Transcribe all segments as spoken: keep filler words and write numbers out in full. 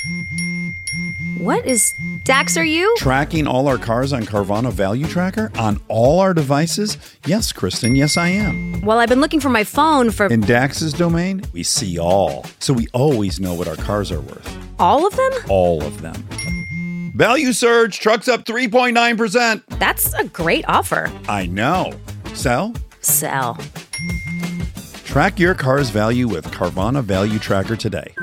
What is... Dax, are you? Tracking all our cars on Carvana Value Tracker on all our devices? Yes, Kristen, yes I am. Well, I've been looking for my phone for... In Dax's domain, we see all. So we always know what our cars are worth. All of them? All of them. Value surge, trucks up three point nine percent. That's a great offer. I know. Sell? Sell. Track your car's value with Carvana Value Tracker today.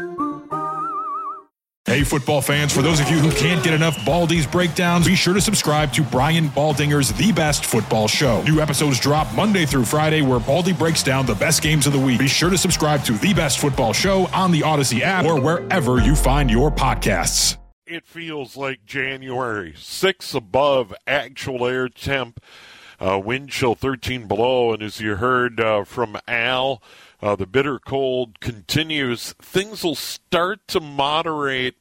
Hey, football fans, for those of you who can't get enough Baldy's breakdowns, be sure to subscribe to Brian Baldinger's The Best Football Show. New episodes drop Monday through Friday where Baldy breaks down the best games of the week. Be sure to subscribe to The Best Football Show on the Odyssey app or wherever you find your podcasts. It feels like January, six above actual air temp, uh, wind chill thirteen below, and as you heard uh, from Al, uh, the bitter cold continues. Things will start to moderate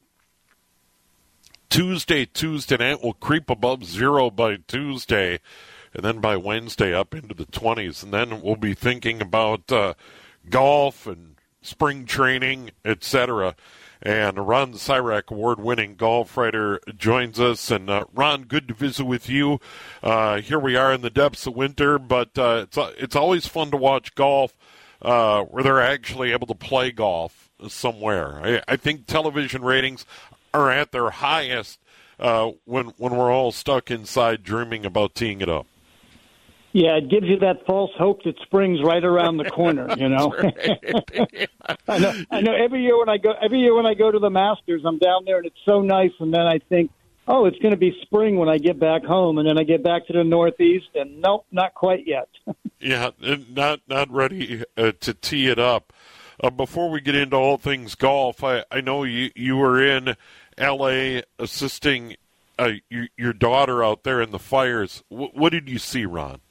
Tuesday, Tuesday night. Will creep above zero by Tuesday, and then by Wednesday up into the twenties, and then we'll be thinking about uh, golf and spring training, et cetera. And Ron Cyrac, award-winning golf writer, joins us. And uh, Ron, good to visit with you. Uh, here we are in the depths of winter, but uh, it's it's always fun to watch golf uh, where they're actually able to play golf somewhere. I, I think television ratings are at their highest uh, when when we're all stuck inside dreaming about teeing it up. Yeah, it gives you that false hope that spring's right around the corner. You know, I know. I know. Every year when I go, every year when I go to the Masters, I'm down there and it's so nice. And then I think, oh, it's going to be spring when I get back home. And then I get back to the Northeast, and nope, not quite yet. Yeah, not not ready uh, to tee it up. Uh, before we get into all things golf, I, I know you you were in L A assisting uh, your, your daughter out there in the fires. W- what did you see, Ron?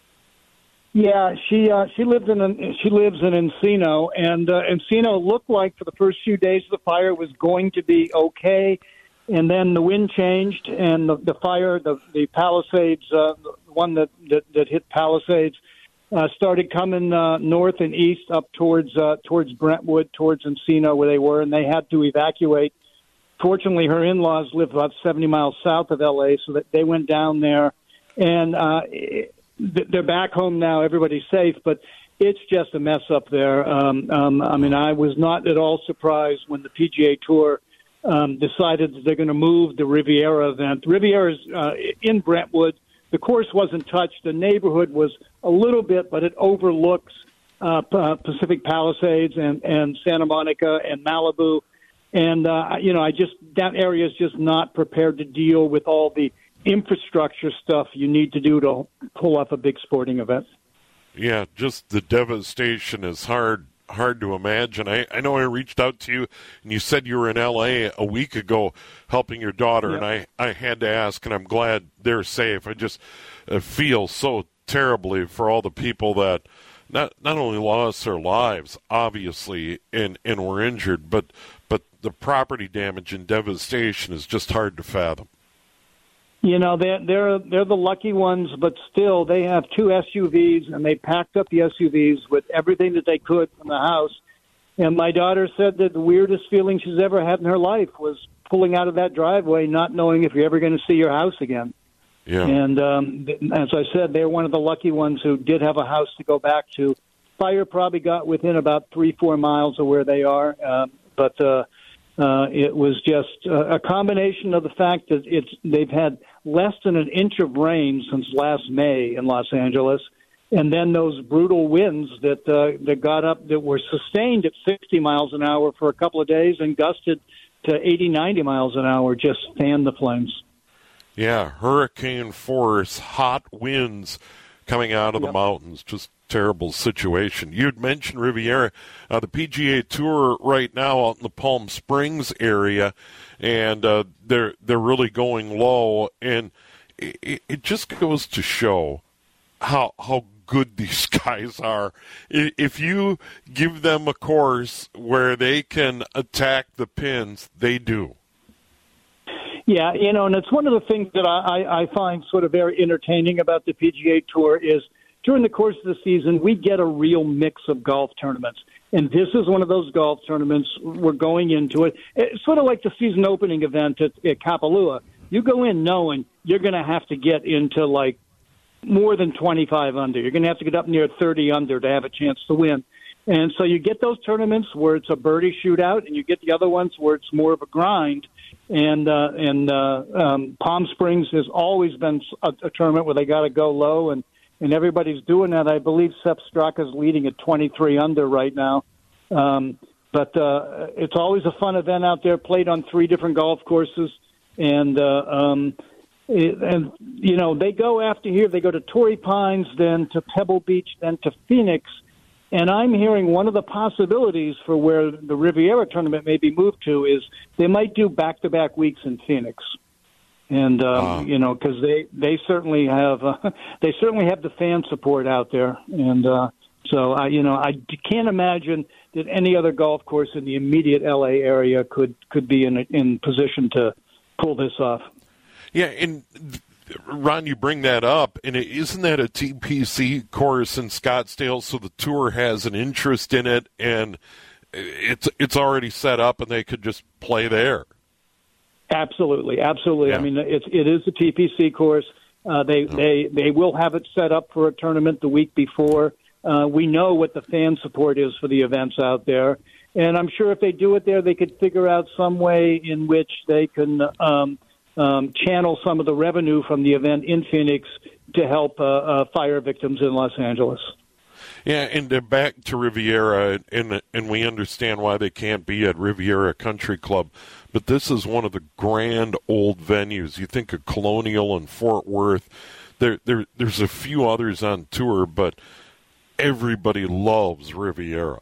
Yeah, she uh, she lived in she lives in Encino, and uh, Encino looked like for the first few days of the fire was going to be okay, and then the wind changed, and the, the fire, the the Palisades, uh, the one that, that that hit Palisades, uh, started coming uh, north and east up towards uh, towards Brentwood, towards Encino where they were, and they had to evacuate. Fortunately, her in-laws live about seventy miles south of L A, so that they went down there, and uh, it, they're back home now. Everybody's safe, but it's just a mess up there. Um, um, I mean, I was not at all surprised when the P G A Tour um, decided that they're going to move the Riviera event. Riviera's uh, in Brentwood. The course wasn't touched. The neighborhood was a little bit, but it overlooks uh, Pacific Palisades and, and Santa Monica and Malibu. And, uh, you know, I just that area is just not prepared to deal with all the infrastructure stuff you need to do to pull off a big sporting event. Yeah, just the devastation is hard hard to imagine. I, I know I reached out to you, and you said you were in L A a week ago helping your daughter, yeah. and I, I had to ask, and I'm glad they're safe. I just uh, feel so terribly for all the people that not not only lost their lives, obviously, and, and were injured, but but the property damage and devastation is just hard to fathom. You know, they're, they're, they're the lucky ones, but still they have two S U Vs, and they packed up the S U Vs with everything that they could from the house. And my daughter said that the weirdest feeling she's ever had in her life was pulling out of that driveway, not knowing if you're ever going to see your house again. Yeah. And um, as I said, they're one of the lucky ones who did have a house to go back to. Fire probably got within about three, four miles of where they are, uh, but uh, uh, it was just uh, a combination of the fact that it's they've had less than an inch of rain since last May in Los Angeles, and then those brutal winds that uh, that got up that were sustained at sixty miles an hour for a couple of days and gusted to eighty, ninety miles an hour just fanned the flames. Yeah, hurricane force, hot winds coming out of yep. the mountains, just terrible situation. You'd mentioned Riviera, uh, the P G A Tour right now out in the Palm Springs area, and uh, they're they're really going low, and it, it just goes to show how how good these guys are. If you give them a course where they can attack the pins, they do. Yeah, you know, and it's one of the things that I, I find sort of very entertaining about the P G A Tour is during the course of the season, we get a real mix of golf tournaments. And this is one of those golf tournaments. We're going into it. It's sort of like the season opening event at, at Kapalua. You go in knowing you're going to have to get into, like, more than twenty-five under. You're going to have to get up near thirty under to have a chance to win. And so you get those tournaments where it's a birdie shootout, and you get the other ones where it's more of a grind. And uh, and uh, um, Palm Springs has always been a, a tournament where they got to go low, and, and everybody's doing that. I believe Sepp Straka is leading at twenty-three under right now. Um, but uh, it's always a fun event out there, played on three different golf courses. And, uh, um, it, and you know, they go after here. They go to Torrey Pines, then to Pebble Beach, then to Phoenix. And I'm hearing one of the possibilities for where the Riviera tournament may be moved to is they might do back-to-back weeks in Phoenix. And, um, wow. you know, because they, they certainly have uh, they certainly have the fan support out there. And uh, so, I, you know, I can't imagine that any other golf course in the immediate L A area could, could be in, in position to pull this off. Yeah, and Ron, you bring that up, and isn't that a T P C course in Scottsdale? So the tour has an interest in it, and it's it's already set up, and they could just play there. Absolutely, absolutely. Yeah. I mean, it's it is a T P C course. Uh, they oh. they they will have it set up for a tournament the week before. Uh, we know what the fan support is for the events out there, and I'm sure if they do it there, they could figure out some way in which they can. Um, Um, channel some of the revenue from the event in Phoenix to help uh, uh, fire victims in Los Angeles. Yeah, and uh, back to Riviera, and and we understand why they can't be at Riviera Country Club, but this is one of the grand old venues. You think of Colonial and Fort Worth. There, there, there's a few others on tour, but everybody loves Riviera.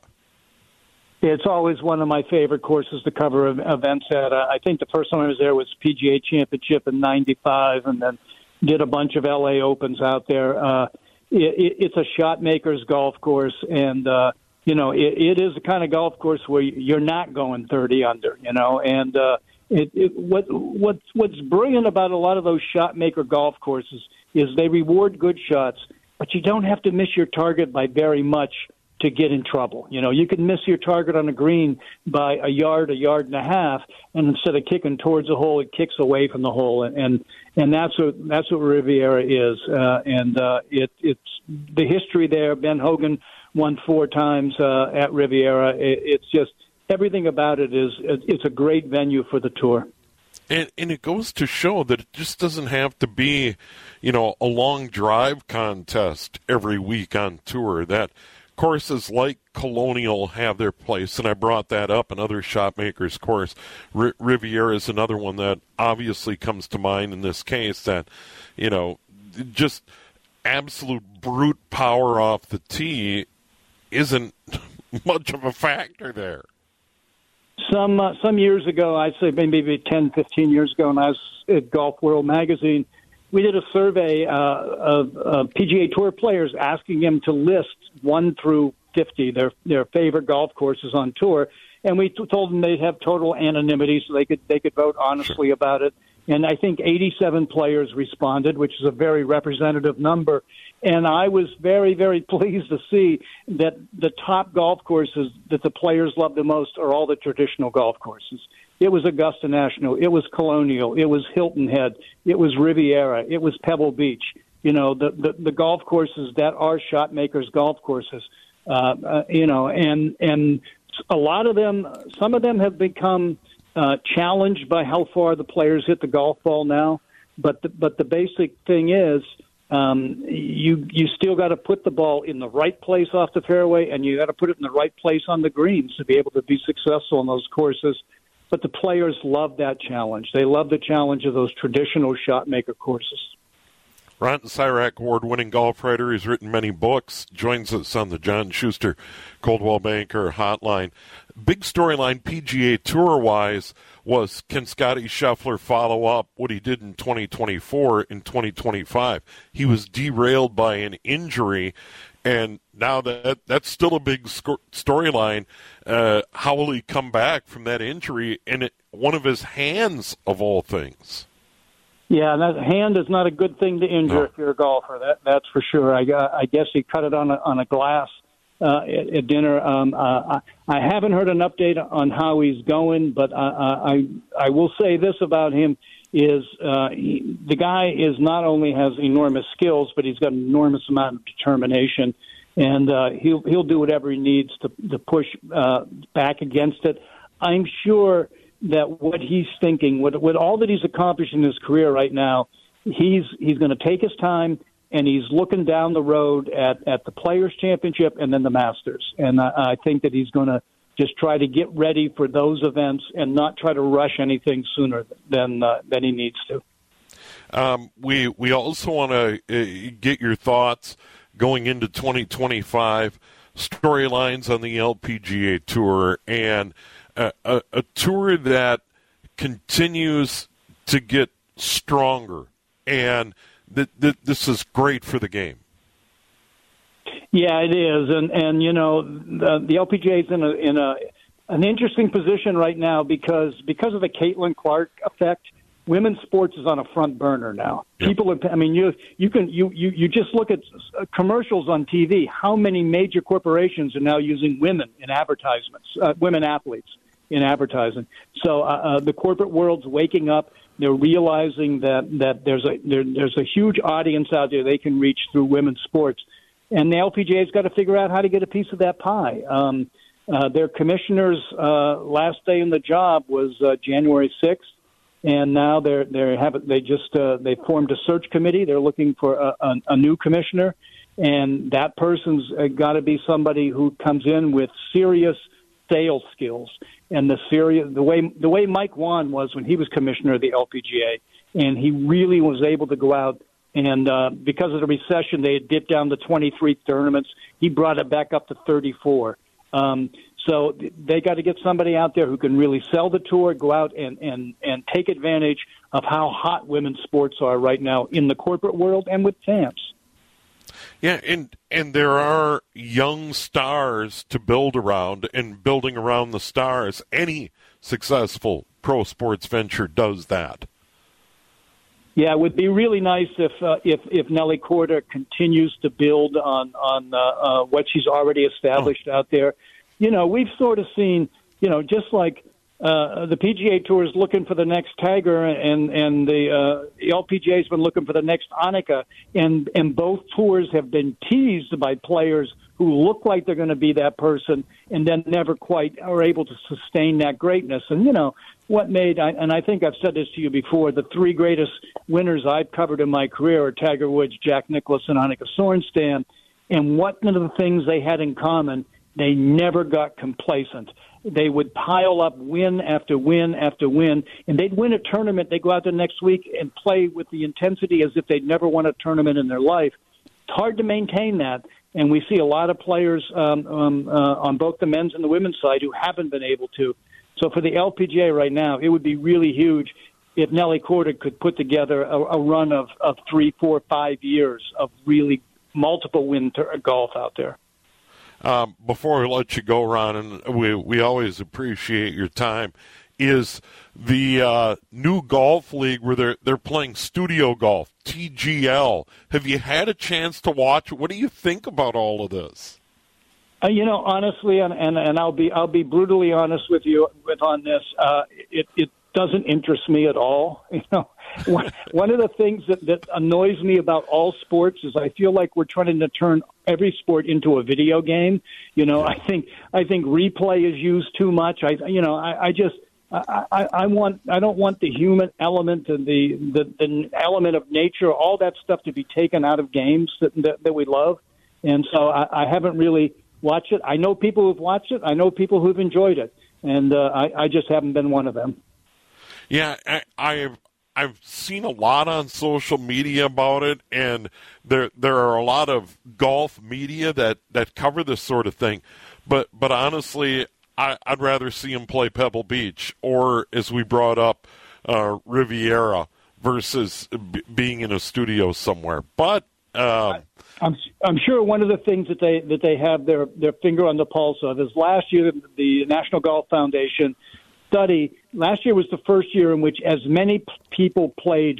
It's always one of my favorite courses to cover events at. Uh, I think the first time I was there was P G A Championship in ninety-five, and then did a bunch of L A Opens out there. Uh, it, it's a shot maker's golf course, and, uh, you know, it, it is the kind of golf course where you're not going thirty under, you know, and uh, it, it, what, what, what's brilliant about a lot of those shot maker golf courses is they reward good shots, but you don't have to miss your target by very much to get in trouble. You know, you can miss your target on a green by a yard, a yard and a half, and instead of kicking towards the hole, it kicks away from the hole, and and, and that's what that's what Riviera is. Uh, and uh, it it's the history there. Ben Hogan won four times uh, at Riviera. It, it's just everything about it is it's a great venue for the tour. And, and it goes to show that it just doesn't have to be, you know, a long drive contest every week on tour. That courses like Colonial have their place, and I brought that up. Another shot maker's course, R- Riviera is another one that obviously comes to mind in this case. That, you know, just absolute brute power off the tee isn't much of a factor there. Some uh, some years ago, I'd say maybe ten, fifteen years ago, when I was at Golf World magazine, we did a survey uh, of uh, P G A Tour players asking them to list one through fifty, their their favorite golf courses on tour, and we t- told them they'd have total anonymity, so they could they could vote honestly Sure. about it. And I think eighty-seven players responded, which is a very representative number. And I was very, very pleased to see that the top golf courses that the players love the most are all the traditional golf courses. It was Augusta National. It was Colonial. It was Hilton Head. It was Riviera. It was Pebble Beach. You know, the, the, the golf courses that are shot makers golf courses, uh, uh, you know, and, and a lot of them, some of them have become uh, challenged by how far the players hit the golf ball now. But the, but the basic thing is, Um, you you still got to put the ball in the right place off the fairway, and you got to put it in the right place on the greens to be able to be successful in those courses. But the players love that challenge. They love the challenge of those traditional shot maker courses. Ron Sirak, award-winning golf writer, he's written many books, joins us on the John Schuster Coldwell Banker Hotline. Big storyline P G A Tour-wise was, can Scottie Scheffler follow up what he did in twenty twenty-four in twenty twenty-five? He was derailed by an injury, and now that that's still a big sc- storyline. Uh, how will he come back from that injury? And it, one of his hands, of all things. Yeah, that hand is not a good thing to injure No. if you're a golfer. That that's for sure. I, I guess he cut it on a on a glass uh, at, at dinner. Um, uh, I, I haven't heard an update on how he's going, but I I, I will say this about him is uh, he, the guy is not only has enormous skills, but he's got an enormous amount of determination, and uh, he'll he'll do whatever he needs to to push uh, back against it. I'm sure that what he's thinking, what, what all that he's accomplished in his career right now, he's he's going to take his time, and he's looking down the road at, at the Players' Championship and then the Masters. And I, I think that he's going to just try to get ready for those events and not try to rush anything sooner than uh, than he needs to. Um, we we also want to uh, get your thoughts going into twenty twenty-five, storylines on the L P G A Tour, and A, a, a tour that continues to get stronger, and th- th- this is great for the game. Yeah, it is, and and you know the, the L P G A is in a in a an interesting position right now because because of the Caitlin Clark effect. Women's sports is on a front burner now. Yep. People are, I mean, you you can you, you you just look at commercials on T V. How many major corporations are now using women in advertisements, uh, women athletes in advertising? So uh, uh, the corporate world's waking up. They're realizing that that there's a there, there's a huge audience out there they can reach through women's sports, and the L P G A's got to figure out how to get a piece of that pie. Um, uh, their commissioner's uh, last day in the job was uh, January sixth. And now they're they have they just uh, they formed a search committee. They're looking for a, a, a new commissioner, and that person's uh, got to be somebody who comes in with serious sales skills. And the serious the way the way Mike Wan was when he was commissioner of the L P G A, and he really was able to go out and uh, because of the recession, they had dipped down to twenty-three tournaments. He brought it back up to thirty-four. Um, So they got to get somebody out there who can really sell the tour, go out and, and, and take advantage of how hot women's sports are right now in the corporate world and with fans. Yeah, and and there are young stars to build around, and building around the stars, any successful pro sports venture does that. Yeah, it would be really nice if uh, if if Nelly Korda continues to build on on uh, uh, what she's already established oh. out there. You know, we've sort of seen, you know, just like uh, the P G A Tour is looking for the next Tiger, and and the, uh, the L P G A has been looking for the next Annika, and and both tours have been teased by players who look like they're going to be that person, and then never quite are able to sustain that greatness. And you know what made, I, and I think I've said this to you before, the three greatest winners I've covered in my career are Tiger Woods, Jack Nicklaus, and Annika Sorenstam. And one of the things they had in common, they never got complacent. They would pile up win after win after win, and they'd win a tournament. They'd go out the next week and play with the intensity as if they'd never won a tournament in their life. It's hard to maintain that, and we see a lot of players um, um, uh, on both the men's and the women's side who haven't been able to. So for the L P G A right now, it would be really huge if Nelly Korda could put together a, a run of, of three, four, five years of really multiple win ter- golf out there. Um, before we let you go, Ron, and we we always appreciate your time, is the uh, new golf league where they're they're playing studio golf, T G L. Have you had a chance to watch? What do you think about all of this? Uh, you know, honestly, and, and and I'll be I'll be brutally honest with you with on this. Uh, it it doesn't interest me at all. You know, one, one of the things that, that annoys me about all sports is I feel like we're trying to turn every sport into a video game. You know, I think I think replay is used too much. I you know I, I just I, I, I want I don't want the human element and the, the the element of nature, all that stuff to be taken out of games that that, that we love. And so I, I haven't really watched it. I know people who've watched it. I know people who've enjoyed it, and uh, I, I just haven't been one of them. Yeah, I, I've I've seen a lot on social media about it, and there there are a lot of golf media that, that cover this sort of thing. But but honestly, I, I'd rather see him play Pebble Beach or, as we brought up, uh, Riviera versus b- being in a studio somewhere. But uh, I'm I'm sure one of the things that they that they have their their finger on the pulse of is last year the National Golf Foundation study. Last year was the first year in which as many p- people played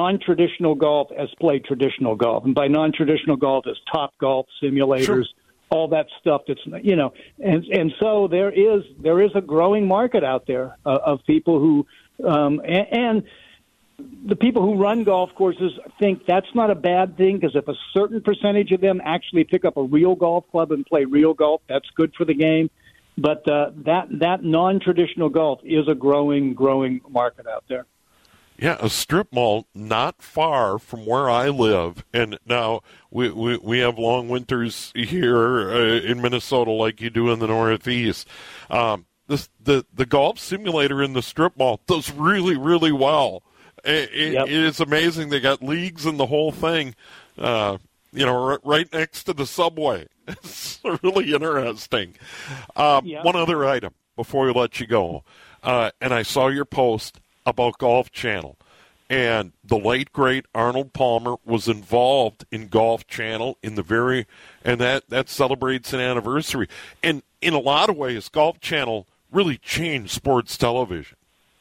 non-traditional golf as played traditional golf. And by non-traditional golf is Top Golf, simulators, sure. all that stuff that's, you know, and and so there is there is a growing market out there uh, of people who um, and, and the people who run golf courses think that's not a bad thing, because if a certain percentage of them actually pick up a real golf club and play real golf, that's good for the game. But uh, that that non-traditional golf is a growing, growing market out there. Yeah, a strip mall not far from where I live, and now we we, we have long winters here uh, in Minnesota like you do in the Northeast. Um, this, the the golf simulator in the strip mall does really, really well. It, it, yep. it is amazing. They got leagues and the whole thing, uh, you know, r- right next to the subway. It's really interesting. Um, yep. One other item before we let you go, uh, and I saw your post about Golf Channel, and the late great Arnold Palmer was involved in Golf Channel in the very, and that that celebrates an anniversary. And in a lot of ways, Golf Channel really changed sports television.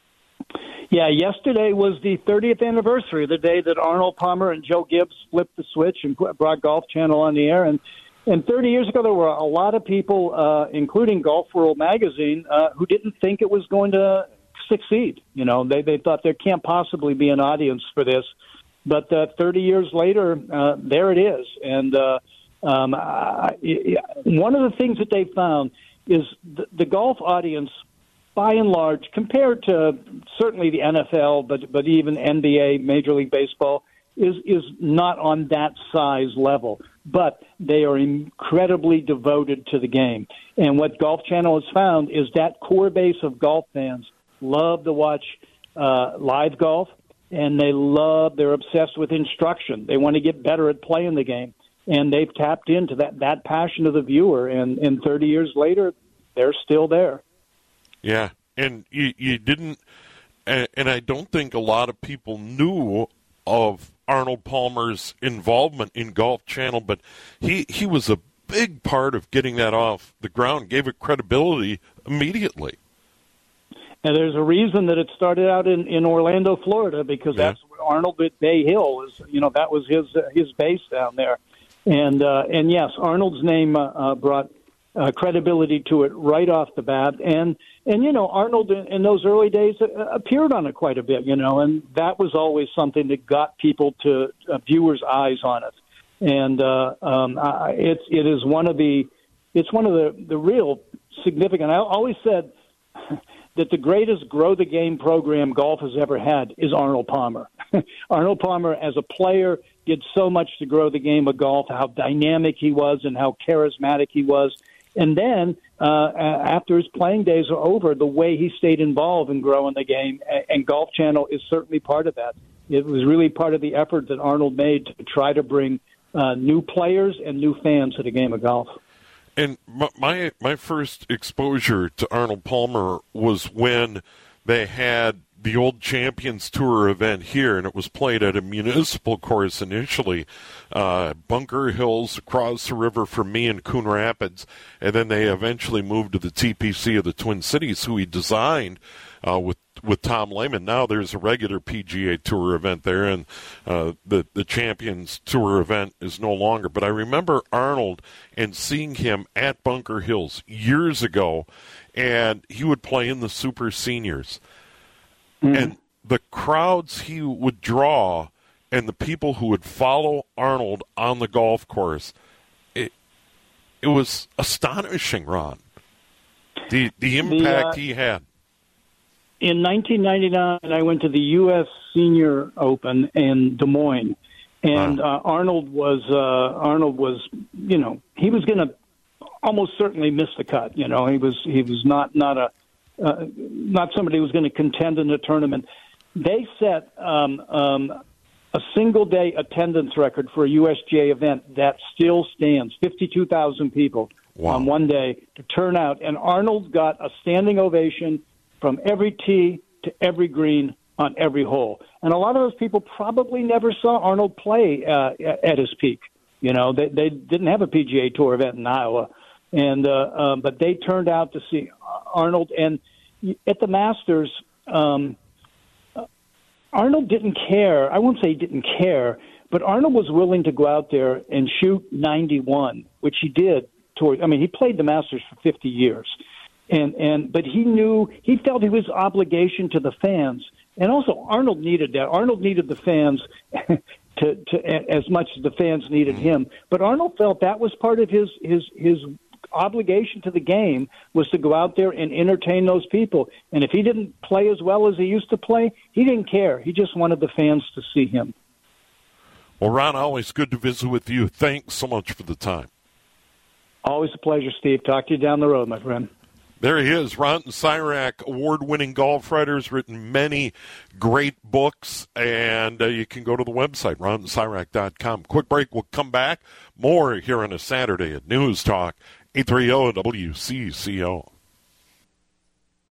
Yeah, yesterday was the thirtieth anniversary, the day that Arnold Palmer and Joe Gibbs flipped the switch and brought Golf Channel on the air. And and thirty years ago, there were a lot of people, uh, including Golf World Magazine, uh, who didn't think it was going to succeed. You know, they they thought there can't possibly be an audience for this. But uh, thirty years later, uh, there it is. And uh, um, I, one of the things that they found is the, the golf audience, by and large, compared to certainly the N F L, but but even N B A, Major League Baseball, is is not on that size level. But they are incredibly devoted to the game. And what Golf Channel has found is that core base of golf fans love to watch uh, live golf, and they love, they're obsessed with instruction. They want to get better at playing the game. And they've tapped into that, that passion of the viewer. And, and thirty years later, they're still there. Yeah, and you, you didn't, and, and I don't think a lot of people knew of Arnold Palmer's involvement in Golf Channel, but he, he was a big part of getting that off the ground, gave it credibility immediately. And there's a reason that it started out in, in Orlando, Florida, because yeah. that's where Arnold at Bay Hill is. You know, that was his uh, his base down there. And uh, and yes, Arnold's name uh, uh, brought uh, credibility to it right off the bat. And and you know, Arnold in, in those early days uh, appeared on it quite a bit. You know, and that was always something that got people to uh, viewers' eyes on it. And uh, um, I, it's it is one of the it's one of the the real significant. I always said that the greatest grow the game program golf has ever had is Arnold Palmer. Arnold Palmer, as a player, did so much to grow the game of golf, how dynamic he was and how charismatic he was. And then uh, after his playing days are over, the way he stayed involved in growing the game, and Golf Channel is certainly part of that. It was really part of the effort that Arnold made to try to bring uh, new players and new fans to the game of golf. And my my first exposure to Arnold Palmer was when they had the Old Champions Tour event here, and it was played at a municipal course initially, uh, Bunker Hills across the river from me in Coon Rapids, and then they eventually moved to the T P C of the Twin Cities, who he designed uh, with with Tom Lehman. Now there's a regular P G A Tour event there, and uh, the, the Champions Tour event is no longer. But I remember Arnold and seeing him at Bunker Hills years ago, and he would play in the Super Seniors. Mm-hmm. And the crowds he would draw and the people who would follow Arnold on the golf course, it, it was astonishing, Ron, the, the impact the, uh... he had. In nineteen ninety-nine, I went to the U S Senior Open in Des Moines, and wow. uh, Arnold was uh, Arnold was you know he was going to almost certainly miss the cut. You know he was he was not not a uh, not somebody who was going to contend in the tournament. They set um, um, a single day attendance record for a U S G A event that still stands: fifty-two thousand people wow. on one day to turn out, and Arnold got a standing ovation from every tee to every green on every hole. And a lot of those people probably never saw Arnold play uh, at his peak. You know, they, they didn't have a P G A Tour event in Iowa. and uh, um, But they turned out to see Arnold. And at the Masters, um, Arnold didn't care. I won't say he didn't care, but Arnold was willing to go out there and shoot ninety-one, which he did toward. I mean, he played the Masters for fifty years, and and but he knew he felt it was obligation to the fans, and also Arnold needed that. Arnold needed the fans to, to as much as the fans needed him. But Arnold felt that was part of his his his obligation to the game was to go out there and entertain those people. And if he didn't play as well as he used to play, he didn't care. He just wanted the fans to see him. Well, Ron, always good to visit with you. Thanks so much for the time. Always a pleasure, Steve. Talk to you down the road, my friend. There he is, Ron Sirak, award-winning golf writer, has written many great books, and uh, you can go to the website, ron sirak dot com. Quick break, we'll come back. More here on a Saturday at News Talk, eight thirty W C C O.